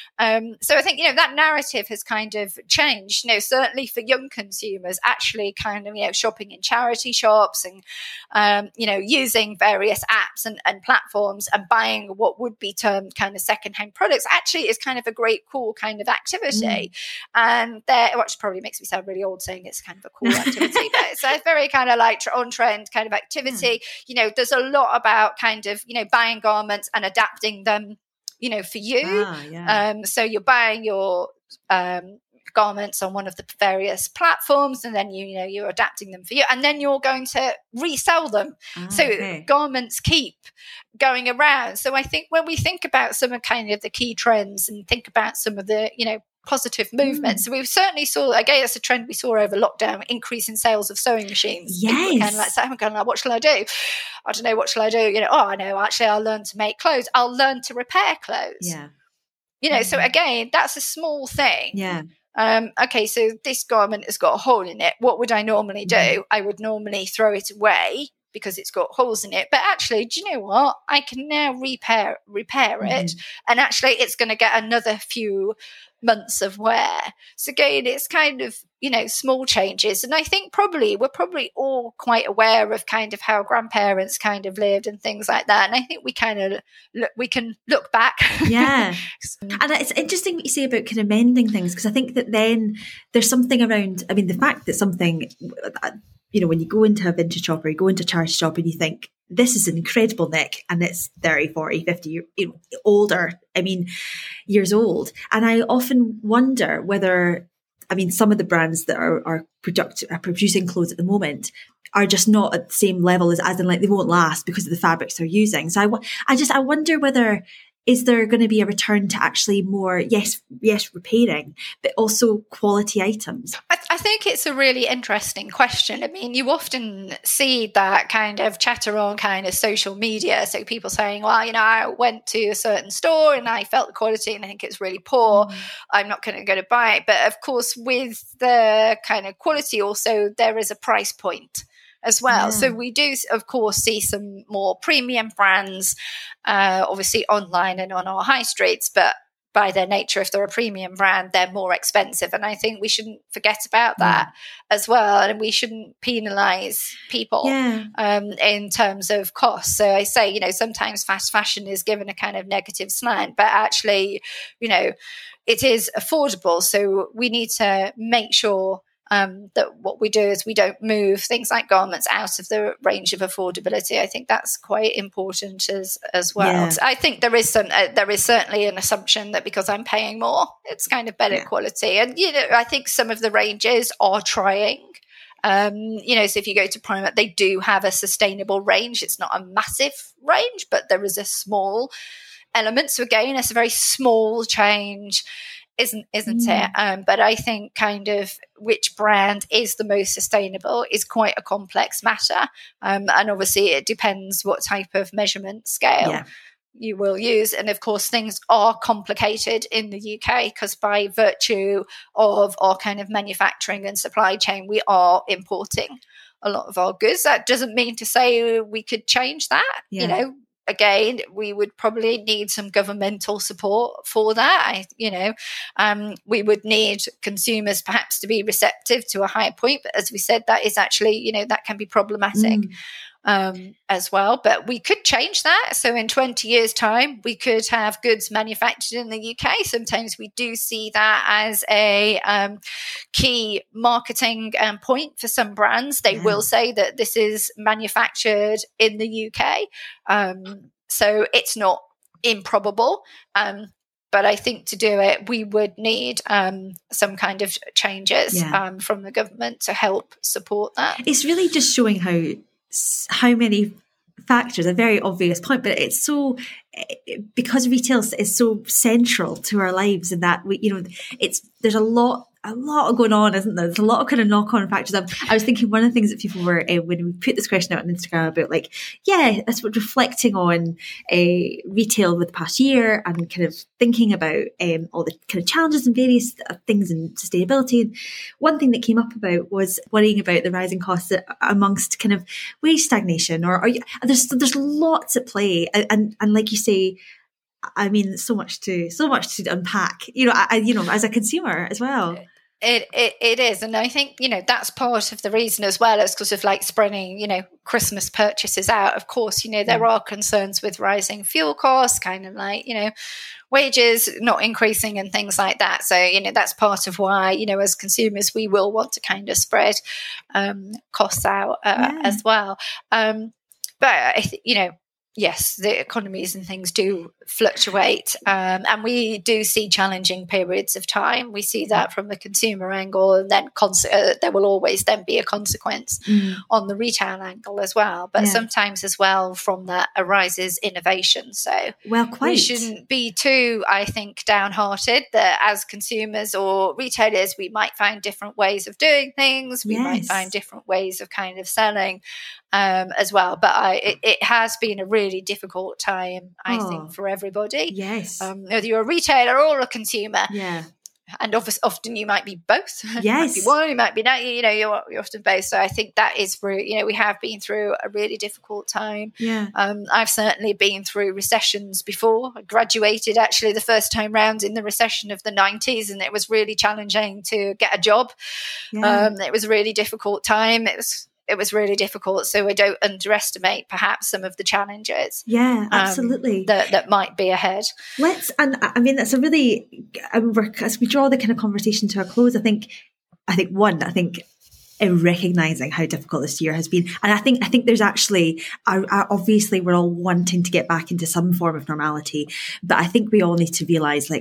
So I think that narrative has kind of changed, certainly for young consumers, actually kind of shopping in charity shops and using various apps and platforms and buying what would be termed kind of secondhand products actually is kind of a great cool kind of activity. And which probably makes me sound really old saying it's kind of a cool activity, but it's a very kind of like on trend kind of activity. There's a lot about kind of buying garments and adapting them for you. So you're buying your garments on one of the various platforms, and then you're adapting them for you, and then you're going to resell them. Garments keep going around. So I think when we think about some of kind of the key trends and think about some of the positive movements, so we certainly saw, again, it's a trend we saw over lockdown, increase in sales of sewing machines. People kind of like say, I'm going like, what shall I do? I don't know, what shall I do? I know, actually I'll learn to make clothes. I'll learn to repair clothes. So again, that's a small thing. Okay, so this garment has got a hole in it. What would I normally do? I would normally throw it away because it's got holes in it. But actually, do you know what? I can now repair it, and actually it's going to get another few months of wear. So again, it's kind of small changes, and I think we're probably all quite aware of kind of how grandparents kind of lived and things like that, and I think we can look back. And it's interesting what you say about kind of mending things, because I think that then there's something around, I mean, the fact that something, when you go into a vintage shop or you go into a charity shop and you think, this is an incredible nick, and it's 30, 40, 50 older, years old. And I often wonder whether, some of the brands that are producing clothes at the moment are just not at the same level as in, like, they won't last because of the fabrics they're using. So I wonder whether, is there going to be a return to actually more, yes, repairing, but also quality items? I think it's a really interesting question. I mean, you often see that kind of chatter on kind of social media. So people saying, well, I went to a certain store and I felt the quality and I think it's really poor. I'm not going to go to buy it. But of course, with the kind of quality also, there is a price point as well. So we do, of course, see some more premium brands, obviously online and on our high streets, but by their nature, if they're a premium brand, they're more expensive. And I think we shouldn't forget about that as well. And we shouldn't penalize people in terms of cost. So I say, sometimes fast fashion is given a kind of negative slant, but actually, it is affordable. So we need to make sure that what we do is we don't move things like garments out of the range of affordability. I think that's quite important as well. So I think there is certainly an assumption that because I'm paying more, it's kind of better quality. And I think some of the ranges are trying. So if you go to Primark, they do have a sustainable range. It's not a massive range, but there is a small element. So again, it's a very small change. Isn't it? But I think kind of which brand is the most sustainable is quite a complex matter. And obviously it depends what type of measurement scale you will use. And of course, things are complicated in the UK because by virtue of our kind of manufacturing and supply chain, we are importing a lot of our goods. That doesn't mean to say we could change that, Again, we would probably need some governmental support for that. We would need consumers perhaps to be receptive to a higher point. But as we said, that is actually, that can be problematic as well. But we could change that. So in 20 years' time, we could have goods manufactured in the UK. Sometimes we do see that as a key marketing point for some brands. They will say that this is manufactured in the UK. So it's not improbable. But I think to do it, we would need some kind of changes from the government to help support that. It's really just showing how many factors, a very obvious point, but it's so, because retail is so central to our lives, and that there's a lot going on, isn't there? There's a lot of kind of knock-on factors. I was thinking one of the things that people were, when we put this question out on Instagram about that's what reflecting on retail with the past year and kind of thinking about all the kind of challenges and various things in sustainability. And one thing that came up about was worrying about the rising costs amongst kind of wage stagnation, or there's lots at play, and like you say, I mean, so much to unpack, as a consumer as well. It is. And I think, that's part of the reason as well, as because of spreading, Christmas purchases out. Of course, there are concerns with rising fuel costs, kind of wages not increasing and things like that. So, that's part of why, as consumers, we will want to kind of spread costs out as well. But, yes, the economies and things do fluctuate, and we do see challenging periods of time. We see that from the consumer angle, and then there will always then be a consequence on the retail angle as well. But sometimes as well from that arises innovation. So we shouldn't be too, I think, downhearted that as consumers or retailers, we might find different ways of doing things. We might find different ways of kind of selling as well. But it has been a really difficult time, I think, for everybody. Yes. Whether you're a retailer or a consumer. Yeah. And often you might be both. Yes. You might be one, you might be not, you're often both. So I think that is really, we have been through a really difficult time. Yeah. I've certainly been through recessions before. I graduated actually the first time round in the recession of the 90s, and it was really challenging to get a job. Yeah. It was a really difficult time. It was really difficult. So I don't underestimate perhaps some of the challenges. Yeah, absolutely. That might be ahead. That's a really, as we draw the kind of conversation to a close, I think in recognizing how difficult this year has been. And I think there's actually, obviously we're all wanting to get back into some form of normality, but I think we all need to realize,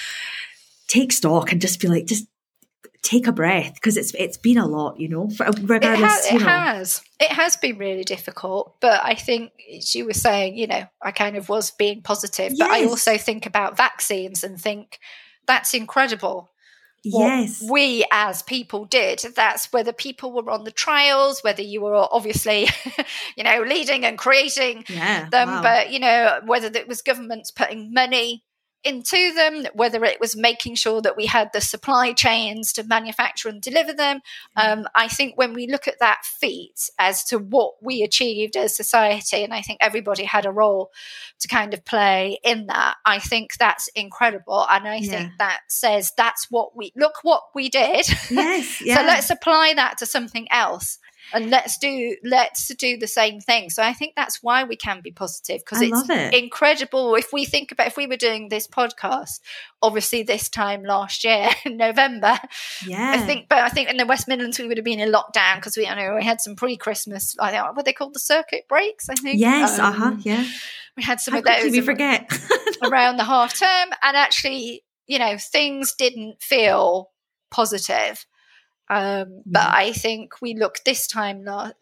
take stock and just be just take a breath, because it's been a lot, regardless. It has been really difficult, but I think, as you were saying, I kind of was being positive, but I also think about vaccines and think that's incredible. What we as people did. That's whether people were on the trials, whether you were obviously, leading and creating them, but, whether it was governments putting money into them, whether it was making sure that we had the supply chains to manufacture and deliver them. I think when we look at that feat as to what we achieved as society, and I think everybody had a role to kind of play in that, I think that's incredible. And I think that says that's what we did. Yes. So let's apply that to something else. And let's do the same thing. So I think that's why we can be positive, because it's incredible. If we were doing this podcast, obviously this time last year in November, I think in the West Midlands we would have been in lockdown, because we had some pre-Christmas, what they called the circuit breaks, I think. Yes, we had some How of those. We forget around the half term, and actually, things didn't feel positive. But I think we look this time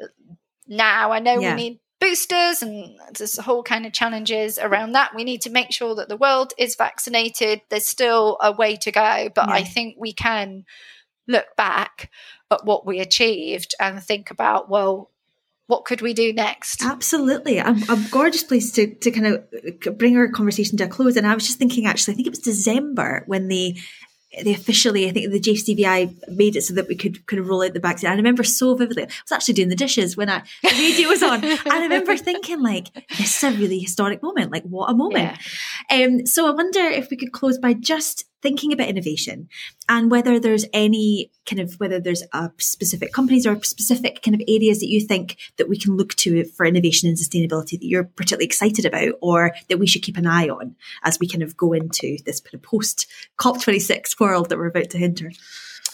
now. I know we need boosters, and there's a whole kind of challenges around that. We need to make sure that the world is vaccinated. There's still a way to go, but I think we can look back at what we achieved and think about, well, what could we do next? Absolutely. A gorgeous place to kind of bring our conversation to a close. And I was just thinking, actually, I think it was December when they officially, I think the JCVI made it so that we could kind of roll out the vaccine. I remember so vividly, I was actually doing the dishes when the radio was on. And I remember thinking, this is a really historic moment. What a moment. Yeah. So I wonder if we could close by just thinking about innovation, and whether there's whether there's a specific companies or specific kind of areas that you think that we can look to for innovation and sustainability that you're particularly excited about, or that we should keep an eye on as we kind of go into this kind of post COP26 world that we're about to enter.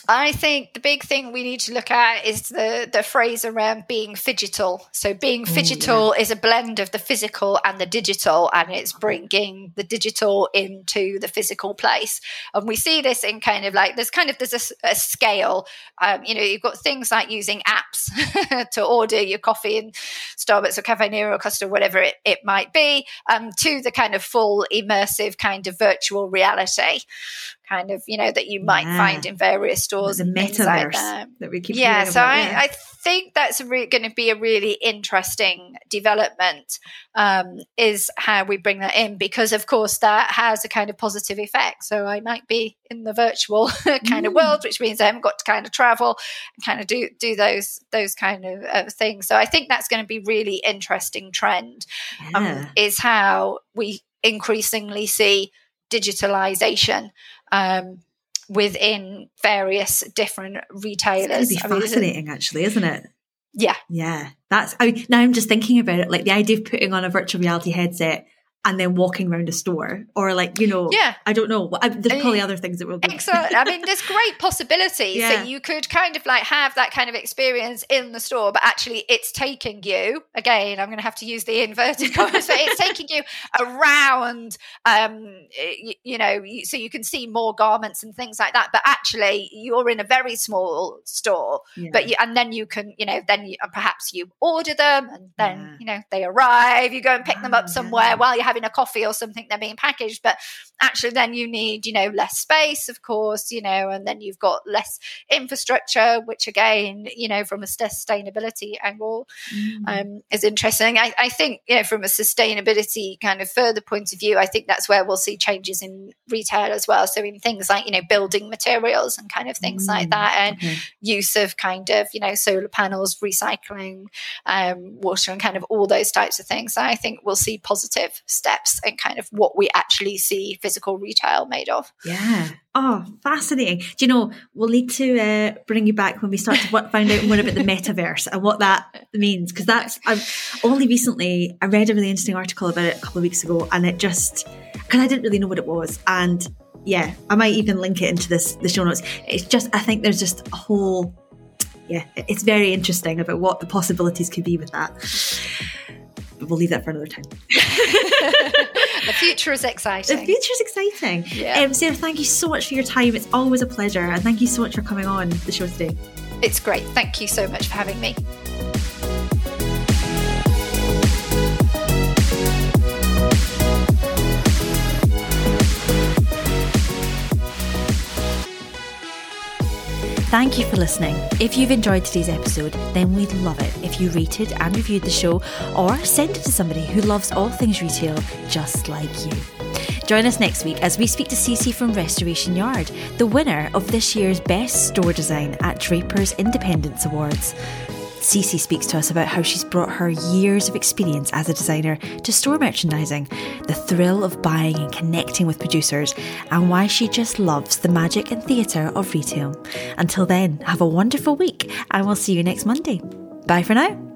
I think the big thing we need to look at is the phrase around being phygital. So being phygital is a blend of the physical and the digital, and it's bringing the digital into the physical place. And we see this in kind of like, there's a scale. You've got things like using apps to order your coffee in Starbucks or Cafe Nero or Costa, whatever it might be, to the kind of full immersive kind of virtual reality kind of, that you might find in various stores. The metaverse that we keep hearing about. So I think that's going to be a really interesting development, is how we bring that in, because of course that has a kind of positive effect. So I might be in the virtual kind of world, which means I haven't got to kind of travel and kind of do those kind of things. So I think that's going to be really interesting trend, is how we increasingly see digitalization within various different retailers. It's going to be fascinating, actually, isn't it? Yeah. Now I'm just thinking about it, like the idea of putting on a virtual reality headset and then walking around a store, or I don't know. There's probably other things that will be. Excellent. I mean, there's great possibilities. Yeah. So you could kind of like have that kind of experience in the store, but actually it's taking you, again, I'm going to have to use the inverted commas, but it's taking you around, so you can see more garments and things like that. But actually you're in a very small store, and then you can, perhaps you order them and then, they arrive, you go and pick them up somewhere while you're having a coffee or something, they're being packaged, but actually then you need less space, of course, and then you've got less infrastructure, which again, from a sustainability angle is interesting. I think from a sustainability kind of further point of view, I think that's where we'll see changes in retail as well. So in things like building materials and kind of things like that, and use of kind of solar panels, recycling, water, and kind of all those types of things. So I think we'll see positive steps and kind of what we actually see physical retail made of. Yeah. Oh, fascinating. Do you know, we'll need to bring you back when we start to find out more about the metaverse and what that means, because I've only recently, I read a really interesting article about it a couple of weeks ago, and it just, because I didn't really know what it was, and I might even link it into the show notes. It's just, I think there's just a whole, it's very interesting about what the possibilities could be with that. But we'll leave that for another time. The future is exciting. Yeah. Sarah, thank you so much for your time. It's always a pleasure. And thank you so much for coming on the show today. It's great. Thank you so much for having me. Thank you for listening. If you've enjoyed today's episode, then we'd love it if you rated and reviewed the show, or send it to somebody who loves all things retail just like you. Join us next week as we speak to Cece from Restoration Yard, the winner of this year's Best Store Design at Draper's Independence Awards. Cece speaks to us about how she's brought her years of experience as a designer to store merchandising, the thrill of buying and connecting with producers, and why she just loves the magic and theatre of retail. Until then, have a wonderful week, and we'll see you next Monday. Bye for now.